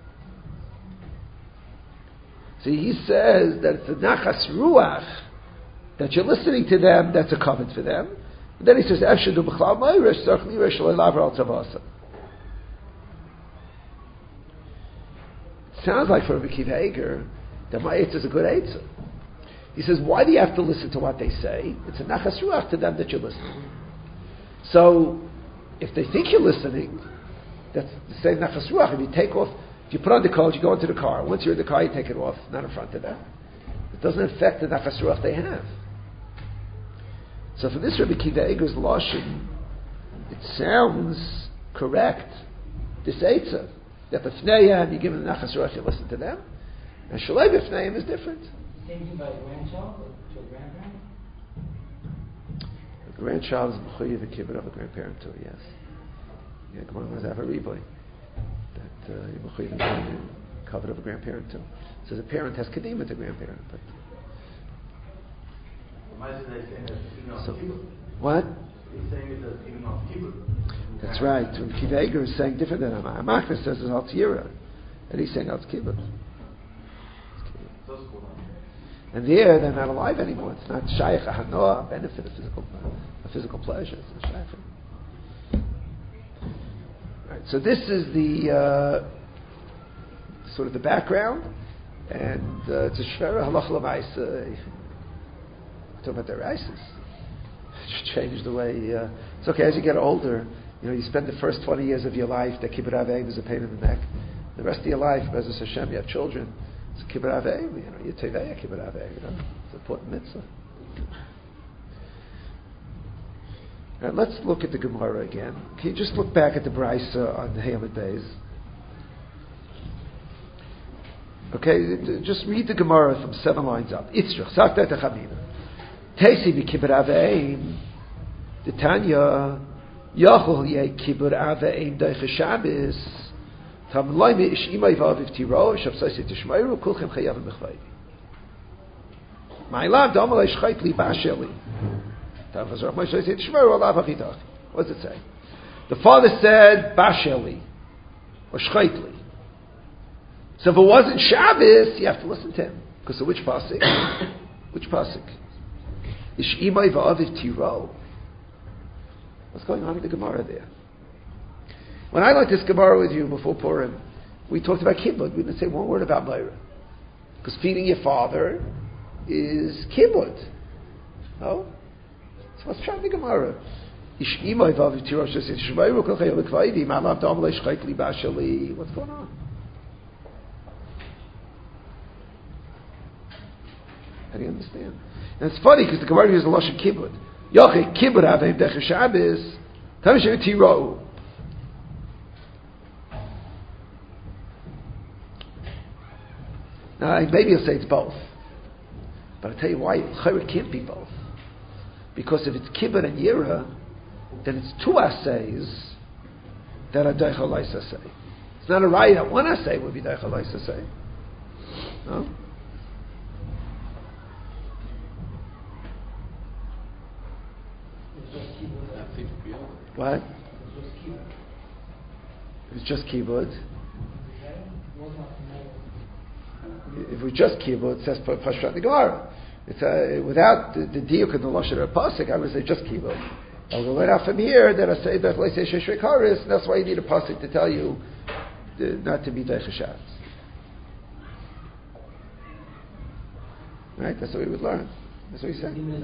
See, he says that it's the nachas ruach that you're listening to them. That's a covenant for them. And then he says efshadu b'chlal ma'irish tzarich lirish shalei laver al tzavasa. Sounds like for Rabbi Akiva Eiger that my eitzah is a good eitzah. He says, why do you have to listen to what they say? It's a nachas ruach to them that you're listening. So, if they think you're listening, that's the same nachas ruach. If you take off, if you put on the coat, you go into the car. Once you're in the car, you take it off, not in front of them. It doesn't affect the nachas ruach they have. So for this Rabbi Akiva Eiger's lashon, it sounds correct. This eitzah. That b'fneihem, you give them the nachas ruach, you listen to them. And shalei b'fneihem is different. Same thing by a grandchild, or to a grandparent? A grandchild is mechuyev and kibbut of a grandparent too, yes. Yeah, Gemara must have a riboy. That uh, you're mechuyev and kibbut of a grandparent too. So the parent has kedima to grandparent. But so, what? He's saying it's a even of kibbut. That's right. Rabbi Akiva Eiger is saying different than Amar. Amakna says it's al tira, and he's saying al kibbut. And there, they're not alive anymore. It's not shaykh, a hanoah, a benefit, a physical, a physical pleasure. It's not shaykh. Right, so this is the uh, sort of the background, and uh, it's a shvera halach l'maisa. Talk about their isis. Change the way. Uh, it's okay as you get older. You know, you spend the first twenty years of your life. The kibbut aveim is a pain in the neck. The rest of your life, Be'ezus Hashem, you have children. It's a kibbut aveim. You know, you tevei a kibbut aveim. You know, it's an important mitzvah. Now let's look at the Gemara again. Can you just look back at the Brisa on the Hayamid Beis? Okay, just read the Gemara from seven lines up. Itzrach, Sakta Techamina. Teisi bi kibbut aveim. The Tanya, Yachol ye kibbut aveim doich Shabbos. Tam loyme ish imay v'aviv tiro. Shavsayse tishmayru kulchem chayavim b'chvaydi. My love, Damalei shchait li basheli. What does it say? The father said, Basheli, or Shchaitli. So if it wasn't Shabbos, you have to listen to him. Because of which pasuk? Which pasuk? Ish imay va'aviv tiro. What's going on in the Gemara there? When I learned this Gemara with you before Purim, we talked about kibbud. We didn't say one word about Meira. Because feeding your father is kibbud. No? So what's trying to be Gemara? What's going on? How do you understand? And it's funny because the Gemara uses a lashon kibbud. Yochei kibbud aveim decher Shabbos. Tamishem tiro. Now maybe you'll say it's both, but I'll tell you why it can't be both. Because if it's kibbud and yira, then it's two assays that are deichel lois assay. It's not a raya that one assay would be deichel lois assay. No? What? If it's just kibbud. If we just kibbud, it says Pashat the Gemara. It's uh, without the, the diuk and the lashon of pasuk, I would say just kibbud. I'll go right out from here that I say that let's say sheshvei karis, and that's why you need a pasuk to tell you uh, not to be deichel Shabbos. Right? That's what we would learn. That's what he said. Maybe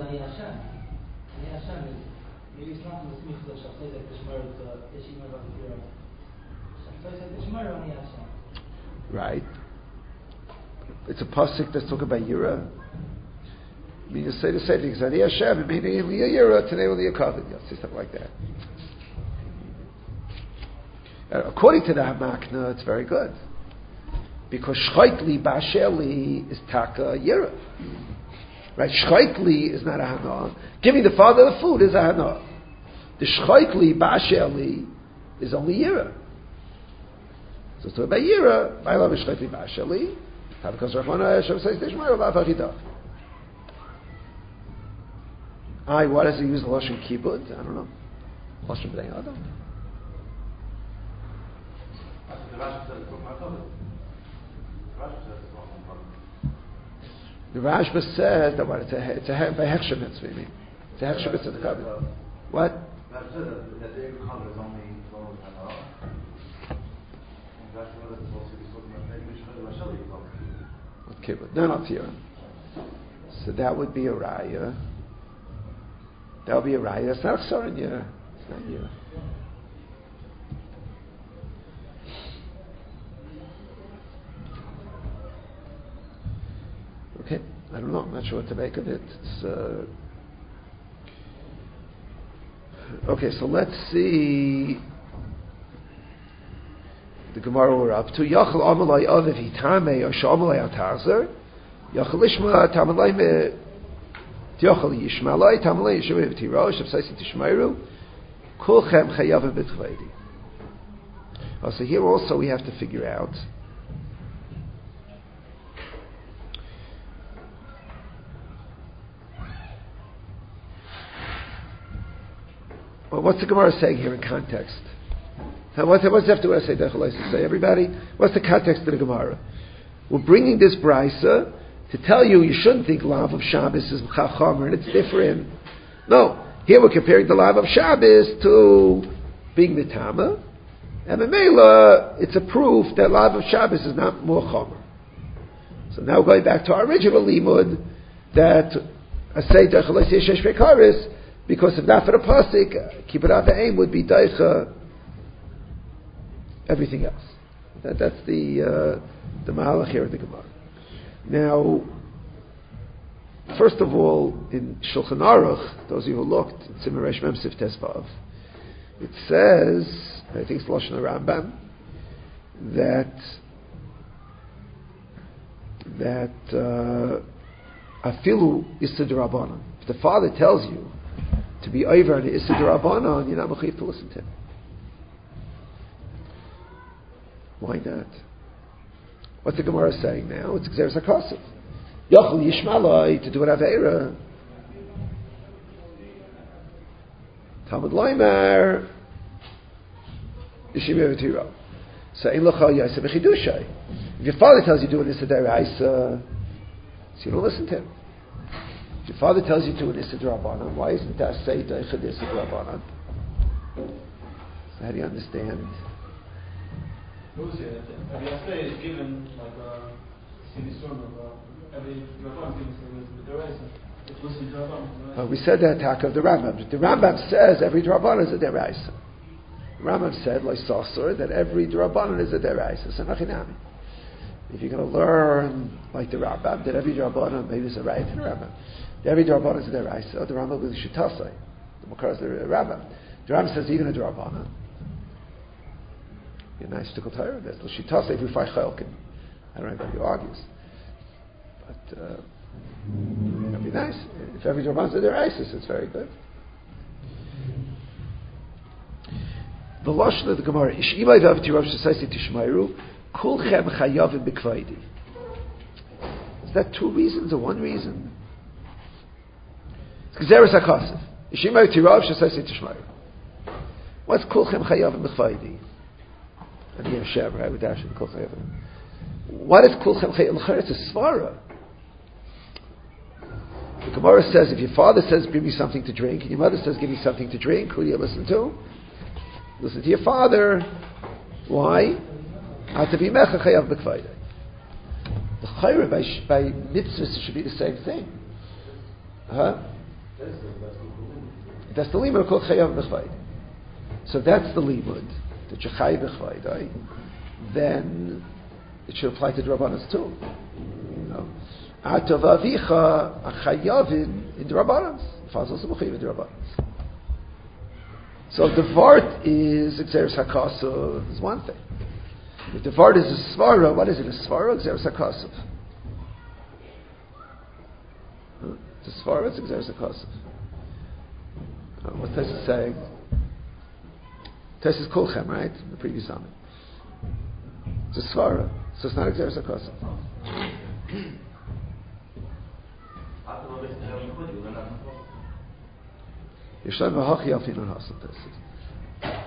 it's not in the smicha of Shafsei that Tishmar is Yeshima Bavira. Shafsei said Tishmar on Yashem. Right. It's a pasuk that's talking about Yira. I mean, you say the same thing. Zani Hashem, it may be Yira, today will be a covenant. You'll say something like that. Uh, according to the Hamakna, it's very good. Because Shchaitli Basheli is Taka Yira. Right? Shchaitli is not a Hana. Giving the father the food is a Hana. The Shchaitli Basheli is only Yira. So it's talking about Yira. My love is Shchaitli Basheli. Because Rahmana Hashem says, Tishmar Allah Fachidach. Aye, why does he use the lashon kibbud? I don't know. Lashon b'nei Adam. The Rashba says that what it's a it's a hechsher mitzvah. You mean it's a hechsher mitzvah to cover. What? What kibbud? No, not here. So that would be a raya. That would be a raya. That's not Chsar in Yira. It's not Yira. Okay, I don't know. I'm not sure what to make of it. It's, uh... Okay, so let's see the Gemara we're up to. Yachal amalai aviv hitame or shamalai atazer. Yachal ishma tamalai me. Tiochel Yishmalai, Tamalai Yishuv Tirosh, of Saisi Tishmairu, Kulchem Chayavim B'Tchvaydi. Oh, so here also we have to figure out well, what's the Gemara saying here in context? What's what's after what I say? Say everybody. What's the context of the Gemara? We're bringing this brisa to tell you you shouldn't think Lav of Shabbos is Chachomer and it's different. No, here we're comparing the Lav of Shabbos to being Mitama, and Memela, it's a proof that Lav of Shabbos is not more Chomer. So now going back to our original limud, that Asay Deicha L'Aseh Shesh Bekaris, because if not for the pasuk, Kibbut Avayim would be Deicha everything else. That, that's the uh, the Mahalach here in the Gemara. Now, first of all, in Shulchan Aruch, those of you who looked, in Simon Resh Mem Sif Tesvav, it says, I think it's Lashon Rambam, that that uh, afilu Issa D'Rabbanan. If the father tells you to be over on the Issa D'Rabbanan, you're not mechuyev to listen to him. Why not? What's the Gemara saying now? It's Gzeres HaKosov. Yochel Yishmalai to do an Aveira. Talmud Loimar Yishim Yevetiro. So in L'cha Yaseh B'Chidushay. If your father tells you to do an Issa D'Oraisa, so you don't listen to him. If your father tells you to do an Issa D'Rabbanan, why isn't that say D'Eicha Issa D'Rabbanan? So how do you understand? Every Asay is given like a Sinisun of uh, every Rabban given to the Deraisa. It's listening to Rabban. Uh, we said that attack of the Rambam. The Rambam says every Drabban is a Deraisa. The Rambam said, like Sasur, that every Drabban is a Deraisa. So Machinami. If you're going to learn like the Rambam, that every Drabban, maybe it's a right in the Rambam. That every Drabban is a Deraisa. The Rambam will be Shitasai. The Makar is the Rambam. The Rambam says even a Drabban. A nice tickle Torah. There's the Shitas if we find Chelkin. I don't know anybody who argues, but uh, it'd be nice if every Drabban said their ISIS. It's very good. The lashon of the Gemara: Ishimay v'avti rav shesaysi tishmayru kulchem chayavim b'kvaydi. Is that two reasons or one reason? It's Gzeres HaKosov. Ishimay v'avti rav shesaysi tishmayru. What's kulchem chayavim b'kvaydi? And here Hashem, right? With Dash and Kulchem. What is Kulchem Chayil? It's a svara. The Gemara says, if your father says, "Bring me something to drink," and your mother says, "Give me something to drink," who do you listen to? Listen to your father. Why? To be mecha chayav b'kvayda. The chayre by by mitzvahs should be the same thing. Huh? That's the limud called chayav b'kvayda. So that's the limud. The Chachay b'chvaydai, then it should apply to Drabanas too. You know, Atov avicha achayavin in Drabanas. Father also mechayiv in Drabanas. So if the vart is Gzeres HaKosov, is one thing. If the vart is a svara, what is it? A svara, Gzeres HaKosov. Huh? It's a svara, it's Gzeres HaKosov. Uh, what does it say? This is Kulchem, right? The previous summit. It's a svara, so it's not Gzeres HaKosov. Yishlem v'hachi alfin on hasam tesis.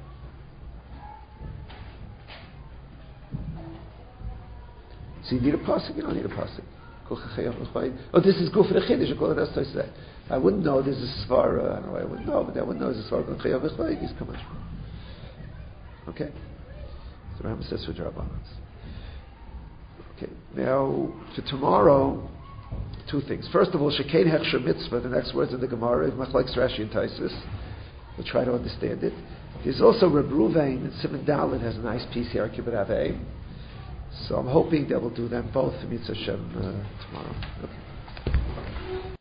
So you need a pasuk, you don't need a pasuk. Oh, this is good for the chiddush. That's what I say. I wouldn't know this is svara. I don't know. I wouldn't know, but I wouldn't know this is svara. Chayav v'chvayid. He's coming. Okay. So Rambam says for Drabanans. Okay. Now for tomorrow, two things. First of all, Shekein Hechsher Mitzvah. The next words in the Gemara is Machlekes Rashi and Taisus. We'll try to understand it. There's also Reb Ruvain and Simon Dalit has a nice piece here. Kibbut Avayim. So I'm hoping that we'll do them both for Mitzvah Hashem uh, tomorrow. Okay.